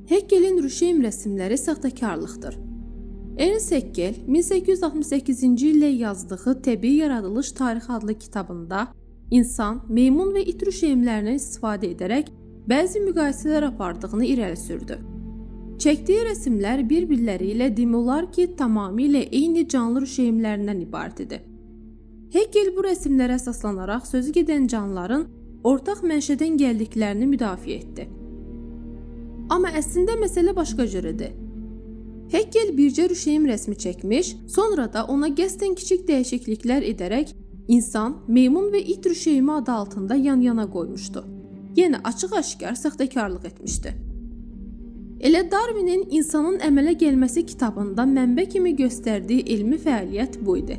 Heggelin Rüşeym rəsmləri saxtakarlıqdır. Ernst Haeckel 1868-ci ildə yazdığı Təbii Yaradılış Tarixi adlı kitabında insan, meymun və it rüşeymlərindən istifadə edərək bəzi müqayisələr apardığını irəli sürdü. Çəkdiyi rəsmlər bir-birləri ilə demək olar ki, tamamilə eyni canlı rüşeymlərindən ibarət idi. Haeckel bu rəsmlərə əsaslanaraq sözü gedən canlıların ortaq mənşədən gəldiklərini müdafiə etdi. Amma əslində məsələ başqa cürədir. Haeckel bircə rüşeym rəsmi çəkmiş, sonra da ona qəsdən kiçik dəyişikliklər edərək insan, meymun və it rüşeymi adı altında yan-yana qoymuşdu. Yəni açıq-aşkar saxtakarlıq etmişdi. Elə Darwinin insanın əmələ gəlməsi kitabında mənbə kimi göstərdiyi elmi fəaliyyət bu idi.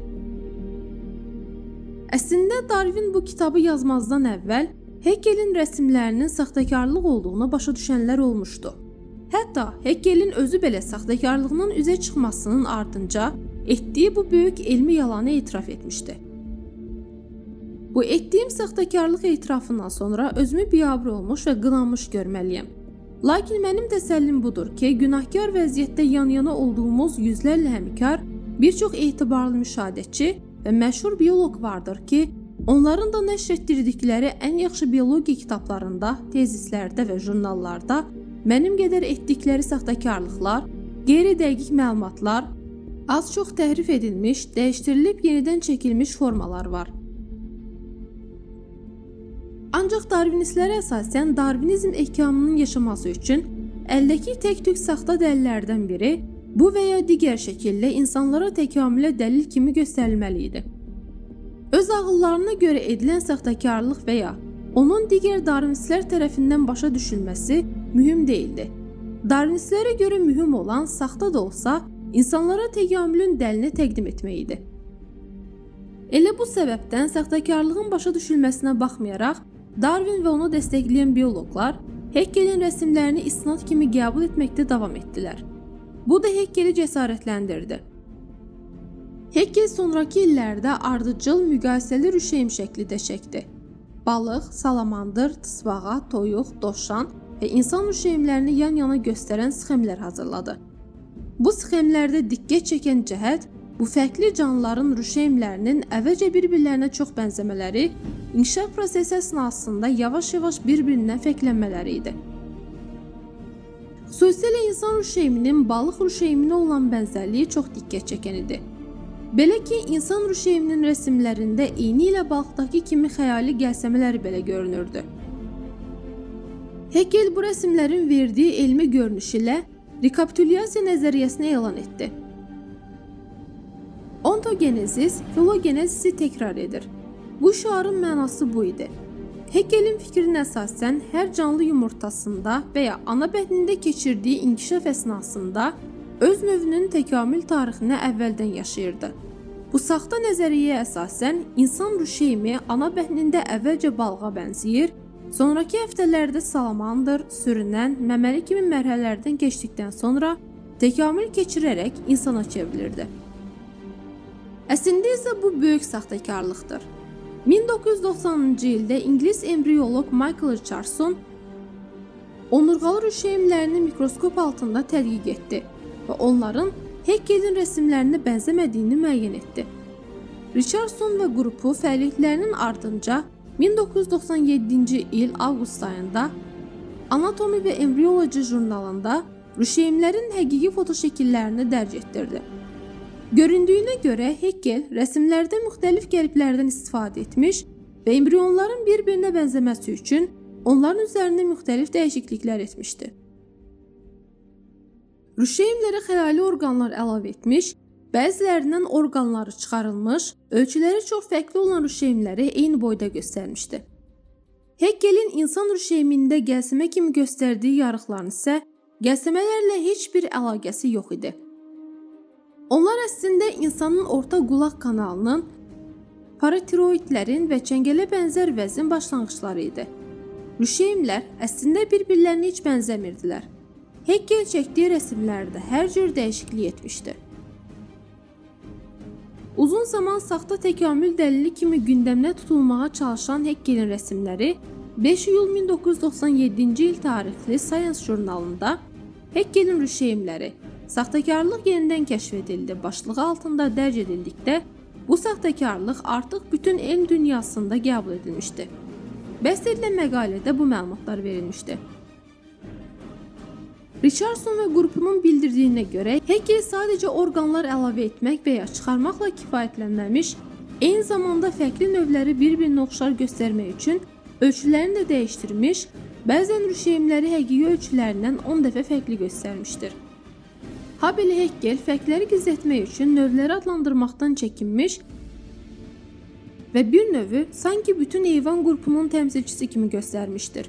Əslində Darwin bu kitabı yazmazdan əvvəl Haeckelin rəsmlərinin saxtakarlıq olduğunu başa düşənlər olmuşdu. Hətta Haeckelin özü belə saxtakarlığının üzə çıxmasının ardınca etdiyi bu böyük elmi yalanı etiraf etmişdi. Bu etdiyim saxtakarlıq etirafından sonra özümü biabır olmuş və qınanmış görməliyəm. Lakin mənim təsəllim budur ki, günahkar vəziyyətdə yan-yana olduğumuz yüzlərlə həmkar, bir çox etibarlı müşahidəçi və məşhur bioloq vardır ki, onların da nəşr etdirdikləri ən yaxşı biologiya kitablarında, tezislərdə və jurnallarda mənim qədər etdikləri saxtakarlıqlar, qeyri-dəqiq məlumatlar, az-çox təhrif edilmiş, dəyişdirilib yenidən çəkilmiş formalar var. Ancaq darvinistlərə əsasən Darvinizm ehkamının yaşaması üçün əldəki tək-tük saxta dəlillərdən biri bu və ya digər şəkildə insanlara təkamülə dəlil kimi göstərilməli idi. Öz ağıllarına görə edilən saxtakarlıq və ya onun digər darvinistlər tərəfindən başa düşülməsi mühüm deyildi. Darvinistlərə görə mühüm olan saxta da olsa insanlara təkamülün dəlilini təqdim etmək idi. Elə bu səbəbdən saxtakarlığın başa düşülməsinə baxmayaraq, Darwin və onu dəstəkləyən bioloqlar Haeckelin rəsmlərini istinad kimi qəbul etməkdə davam etdilər. Bu da Haeckeli cəsarətləndirdi. Haeckel sonrakı illərdə ardıcıl müqayisəli rüşeym şəkli də çəkdi. Balıq, salamandır, tısbağa, toyuq, dovşan və insan rüşeymlərini yan-yana göstərən sxemlər hazırladı. Bu sxemlərdə diqqət çəkən cəhət bu fərqli canlıların rüşeymlərinin əvvəlcə bir-birlərinə çox bənzəmələri, inkişaf prosesi əsnasında yavaş-yavaş bir-birindən fərqlənmələri idi. Xüsusilə insan rüşeyminin balıq rüşeyminə olan bənzərliyi çox diqqət çəkən idi. Belə ki, insan rüşeyminin rəsmlərində eyni ilə balıqdakı kimi xəyali gəlsəmələri belə görünürdü. Haeckel bu rəsmlərin verdiyi elmi görünüş ilə rekapitulyasiya nəzəriyyəsini elan etdi. Ontogenezis filogenezisi təkrar edir. Bu şüarın mənası bu idi. Haeckelin fikrinə əsasən hər canlı yumurtasında və ya ana bətnində keçirdiyi inkişaf əsnasında öz növünün təkamül tarixini əvvəldən yaşayırdı. Bu saxta nəzəriyyəyə əsasən insan rüşeymi ana bətnində əvvəlcə balığa bənzəyir, sonraki həftələrdə salamandır, sürünən, məməli kimi mərhələlərdən keçdikdən sonra təkamül keçirərək insana çevrilirdi. Əslində isə bu böyük saxtakarlıqdır. 1990-cı ildə İngilis embriyoloq Michael Richardson onurğalı rüşeymlərini mikroskop altında tədqiq etdi və onların Haeckelin rəsmlərinə bənzəmədiyini müəyyən etdi. Richardson və qrupu fəaliyyətlərinin ardınca 1997-ci il avqust ayında Anatomy və Embryology jurnalında rüşeymlərin həqiqi fotoşəkillərini dərc etdirdi. Göründüyünə görə Haeckel rəsmlərdə müxtəlif qəliblərdən istifadə etmiş və embrionların bir-birinə bənzəməsi üçün onların üzərində müxtəlif dəyişikliklər etmişdi. Rüşeymlərə xəyali orqanlar əlavə etmiş, bəzilərindən orqanları çıxarılmış, ölçüləri çox fərqli olan rüşeymləri eyni boyda göstərmişdi. Haeckelin insan rüşeymində gəlsəmə kimi göstərdiyi yarıqların isə gəlsəmələrlə heç bir əlaqəsi yox idi. Onlar əslində insanın orta qulaq kanalının, paratiroidlərin və çəngələ bənzər vəzin başlanğıcları idi. Rüşeymlər əslində bir-birlərinə heç bənzəmirdilər. Haeckel çəkdiyi rəsmlərdə hər cür dəyişiklik etmişdi. Uzun zaman saxta təkamül dəlili kimi gündəmdə tutulmağa çalışan Haeckelin rəsmləri 5 iyul 1997-ci il tarixli Science jurnalında Heggelin rüşeymləri saxtakarlıq yenidən kəşf edildi başlığı altında dərc edildikdə, bu saxtakarlıq artıq bütün elm dünyasında qəbul edilmişdi. Bəst edilən məqalədə bu məlumatlar verilmişdi. Richardson və qrupunun bildirdiyinə görə, Heggel sadəcə orqanlar əlavə etmək və ya çıxarmaqla kifayətlənməmiş, eyni zamanda fərqli növləri bir-birinə oxşar göstərmək üçün ölçülərini də dəyişdirmiş, bəzən rüşeymləri həqiqi ölçülərindən 10 dəfə fərqli göstərmişdir. Habelə Heggel fərqləri gizlətmək üçün növləri adlandırmaqdan çəkinmiş və bir növü sanki bütün heyvan qrupunun təmsilçisi kimi göstərmişdir.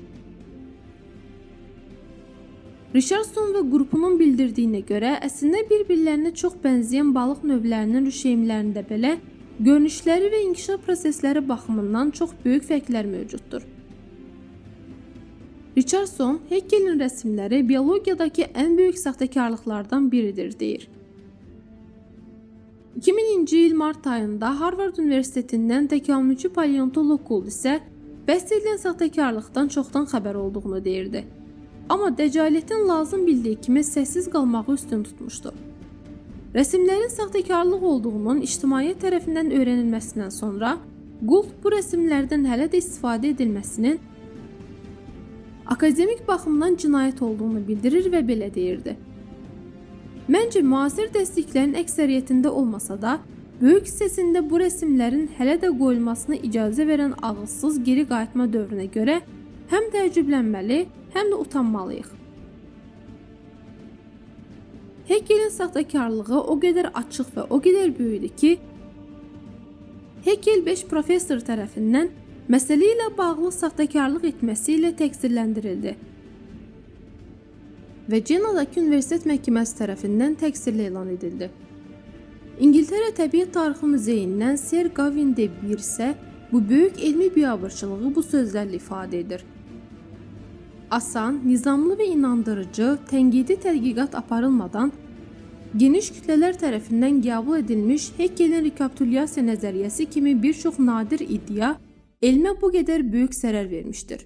Richardson və qrupunun bildirdiyinə görə, əslində bir-birlərinə çox bənzəyən balıq növlərinin rüşeymlərində belə görünüşləri və inkişaf prosesləri baxımından çox böyük fərqlər mövcuddur. Richardson, Heggelin rəsmləri biologiyadakı ən böyük saxtakarlıqlardan biridir, deyir. 2000-ci il mart ayında Harvard Universitetindən təkamülçü paleontoloq Gould isə bəst edilən saxtakarlıqdan çoxdan xəbər olduğunu deyirdi. Amma Dəcaliyyətin lazım bildiyi kimi səssiz qalmağı üstün tutmuşdu. Rəsmlərin saxtakarlıq olduğunun ictimaiyyət tərəfindən öyrənilməsindən sonra, Gould bu rəsmlərdən hələ də istifadə edilməsinin akademik baxımdan cinayət olduğunu bildirir və belə deyirdi. Məncə, müasir dəstəklərin əksəriyyətində olmasa da, böyük hissəsində bu rəsmlərin hələ də qoyulmasına icazə verən ağılsız geri qayıtma dövrünə görə həm təəccüblənməli, həm də utanmalıyıq. Heggelin saxtakarlığı o qədər açıq və o qədər böyüdü ki, Heggel 5 professor tərəfindən məsələ ilə bağlı saxtakarlıq etməsi ilə təqsirləndirildi və Cenadakı Universitet Məhkəməsi tərəfindən təqsirli elan edildi. İngiltərə Təbiət Tarixi Muzeyindən Sir Gavin de Bir isə bu böyük elmi biabırçılığı bu sözlərlə ifadə edir. Asan, nizamlı və inandırıcı, tənqidi tədqiqat aparılmadan geniş kütlələr tərəfindən qəbul edilmiş Heggelin rekapitulyasiya nəzəriyyəsi kimi bir çox nadir iddia elmə bu qədər böyük zərər vermişdir.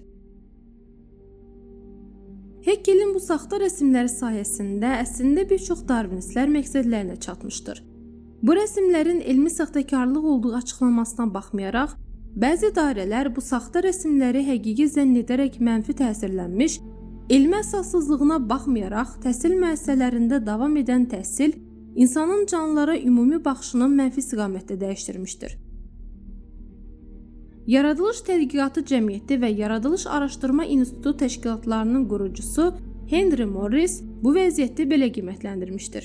Heggelin bu saxta rəsmləri sayəsində əslində bir çox darvinistlər məqsədlərinə çatmışdır. Bu rəsmlərin elmi saxtakarlıq olduğu açıqlanmasına baxmayaraq, bəzi dairələr bu saxta rəsmləri həqiqi zənn edərək mənfi təsirlənmiş, elmi əsassızlığına baxmayaraq təhsil müəssisələrində davam edən təhsil insanın canlılara ümumi baxışını mənfi istiqamətdə dəyişdirmişdir. Yaradılış Tədqiqatı Cəmiyyəti və Yaradılış Araşdırma İnstitutu təşkilatlarının qurucusu Henry Morris bu vəziyyəti belə qiymətləndirmişdir.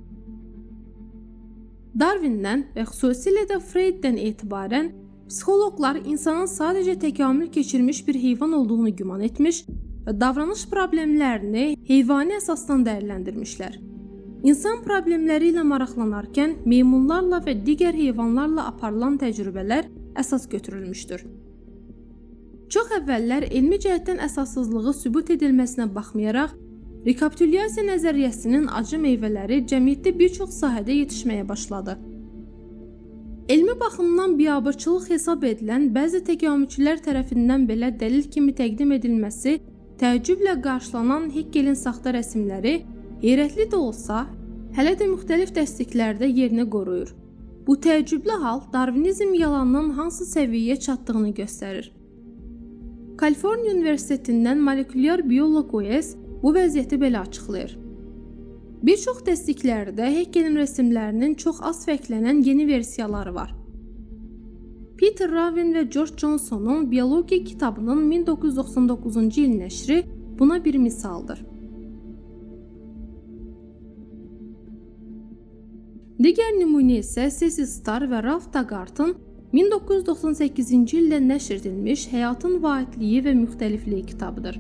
Darwindən və xüsusilə də Freuddən etibarən psixoloqlar insanın sadəcə təkamül keçirmiş bir heyvan olduğunu güman etmiş və davranış problemlərini heyvani əsasdan dəyərləndirmişlər. İnsan problemləri ilə maraqlanarkən meymunlarla və digər heyvanlarla aparılan təcrübələr əsas götürülmüşdür. Çox əvvəllər elmi cəhətdən əsassızlığı sübut edilməsinə baxmayaraq, rekapitulyasiya nəzəriyyəsinin acı meyvələri cəmiyyətdə bir çox sahədə yetişməyə başladı. Elmi baxımdan biabırçılıq hesab edilən bəzi təkamülçülər tərəfindən belə dəlil kimi təqdim edilməsi təəccüblə qarşılanan Heggelin saxta rəsmləri heyrətli də olsa, hələ də müxtəlif dəstəklərdə yerini qoruyur. Bu təəccüblü hal Darvinizm yalanının hansı səviyyəyə çatdığını göstərir. Kaliforniya Universitetindən molekulyar bioloq Wes bu vəziyyəti belə açıqlayır. Bir çox dəstəklərdə Heggelin rəsmlərinin çox az fərqlənən yeni versiyaları var. Peter Raven və George Johnson'un biologiya kitabının 1999-cu il nəşri buna bir misaldır. Digər nümunə isə Cecil Starr və Ralph Taggart'ın 1998-ci ildə nəşr edilmiş Həyatın vahidliyi və müxtəlifliyi kitabıdır.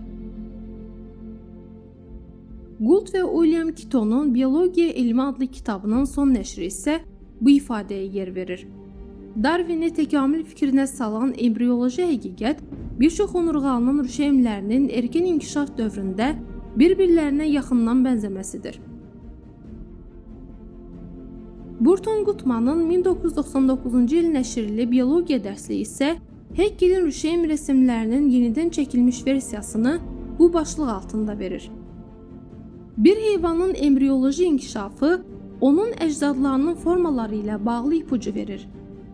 Gould və William Kitton'un Biologiya elmi adlı kitabının son nəşri isə bu ifadəyə yer verir. Darwini təkamül fikrinə salan embrioloji həqiqət bir çox onurğalının rüşeymlərinin erkən inkişaf dövründə bir-birlərinə yaxından bənzəməsidir. Burton Gutman'ın 1999-cu il nəşrli biologiya dərsliyi isə Heggelin rüşeym rəsmlərinin yenidən çəkilmiş versiyasını bu başlıq altında verir. Bir heyvanın embriyoloji inkişafı onun əcdadlarının formaları ilə bağlı ipucu verir.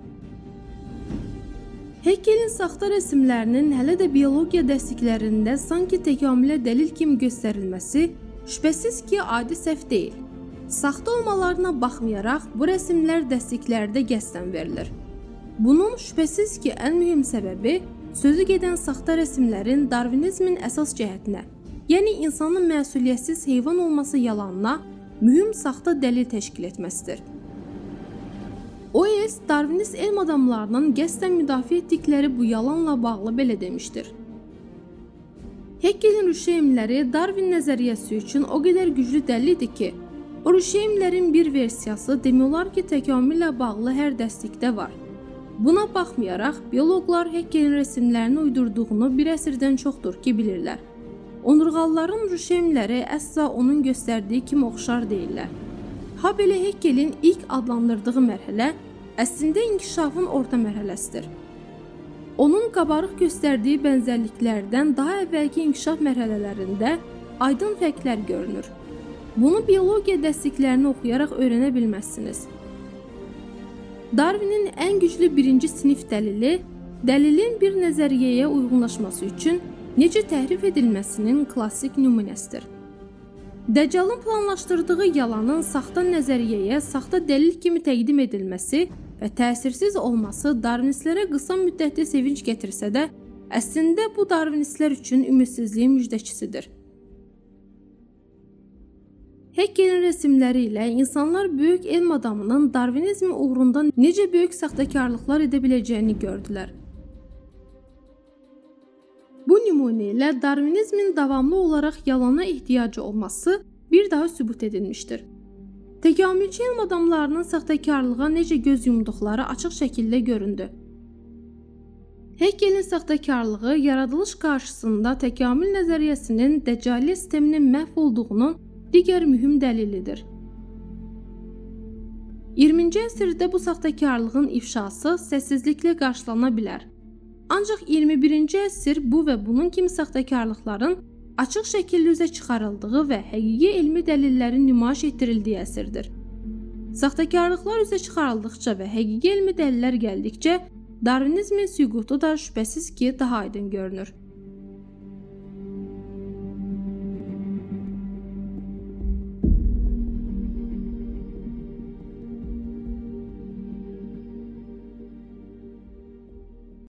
Haeckelin saxta rəsmlərinin hələ də biologiya dərsliklərində sanki təkamülə dəlil kimi göstərilməsi şübhəsiz ki, adi səhv deyil. Saxta olmalarına baxmayaraq bu rəsmlər dərsliklərdə qəsdən verilir. Bunun şübhəsiz ki, ən mühüm səbəbi sözü gedən saxta rəsmlərin Darvinizmin əsas cəhətinə, yəni insanın məsuliyyətsiz heyvan olması yalanına mühüm saxta dəlil təşkil etməsidir. O.S. Darvinist elm adamlarının qəsdən müdafiə etdikləri bu yalanla bağlı belə demişdir. Haeckelin rüşeymləri Darwin nəzəriyyəsi üçün o qədər güclü dəlil idi ki, o rüşeymlərin bir versiyası demək olar ki, təkamüllə bağlı hər dərslikdə var. Buna baxmayaraq, bioloqlar Haeckelin rəsmlərini uydurduğunu bir əsrdən çoxdur ki, bilirlər. Onurğalıların rüşeymləri əsla onun göstərdiyi kimi oxşar deyirlər. Ha belə Haeckelin ilk adlandırdığı mərhələ əslində inkişafın orta mərhələsidir. Onun qabarıq göstərdiyi bənzərliklərdən daha əvvəlki inkişaf mərhələlərində aydın fərqlər görünür. Bunu biologiya dərsliklərini oxuyaraq öyrənə bilməzsiniz. Darwinin ən güclü birinci sinif dəlili, dəlilin bir nəzəriyyəyə uyğunlaşması üçün necə təhrif edilməsinin klassik nümunəsidir. Dəccalın planlaşdırdığı yalanın saxta nəzəriyyəyə saxta dəlil kimi təqdim edilməsi və təsirsiz olması darvinistlərə qısa müddətli sevinç gətirsə də, əslində bu darvinistlər üçün ümidsizliyin müjdəçisidir. Haeckelin rəsmləri ilə insanlar böyük elm adamının darvinizm uğrunda necə böyük saxtakarlıqlar edə biləcəyini gördülər. Bu nümunə ilə Darvinizmin davamlı olaraq yalana ehtiyacı olması bir daha sübut edilmişdir. Təkamülçü elm adamlarının saxtakarlığa necə göz yumduqları açıq şəkildə göründü. Haeckelin saxtakarlığı yaradılış qarşısında təkamül nəzəriyyəsinin dəccaliyyə sisteminin məhv olduğunun digər mühüm dəlilidir. 20-ci əsrdə bu saxtakarlığın ifşası səssizliklə qarşılana bilər. Ancaq 21-ci əsr bu və bunun kimi saxtakarlıqların açıq şəkildə üzə çıxarıldığı və həqiqi elmi dəlillərin nümayiş etdirildiyi əsrdir. Saxtakarlıqlar üzə çıxarıldıqca və həqiqi elmi dəlillər gəldikcə, Darvinizmin süqutu da şübhəsiz ki, daha aydın görünür.